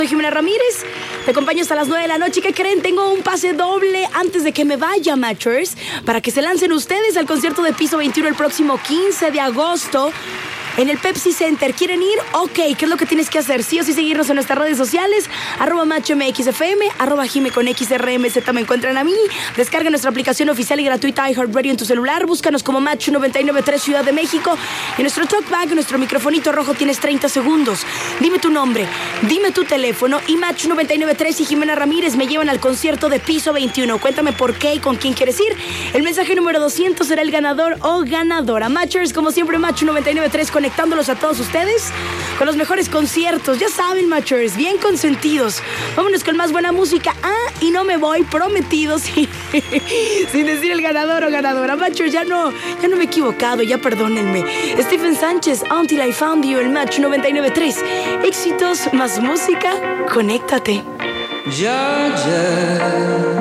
Soy Jimena Ramírez, te acompaño hasta las 9 de la noche. ¿Qué creen? Tengo un pase doble antes de que me vaya, Matchers, para que se lancen ustedes al concierto de Piso 21 el próximo 15 de agosto en el Pepsi Center. ¿Quieren ir? Ok, ¿qué es lo que tienes que hacer? Sí o sí seguirnos en nuestras redes sociales, @MatchMXFM, @JimeConXRMZ me encuentran a mí. Descarga nuestra aplicación oficial y gratuita iHeartRadio en tu celular. Búscanos como Match 993 Ciudad de México. En nuestro talkback, nuestro microfonito rojo, tienes 30 segundos. Dime tu nombre, dime tu teléfono y Match 993 y Jimena Ramírez me llevan al concierto de Piso 21. Cuéntame por qué y con quién quieres ir. El mensaje número 200 será el ganador o ganadora. Matchers, como siempre, Match 993 conectándolos a todos ustedes con los mejores conciertos. Ya saben, Matchers, bien consentidos. Vámonos con más buena música. Y no me voy, prometido, sin decir el ganador o ganadora. Matchers, ya no me he equivocado, ya perdónenme. Stephen Sánchez, Until I Found You, el Match 993. Éxitos más música, conéctate. Georgia.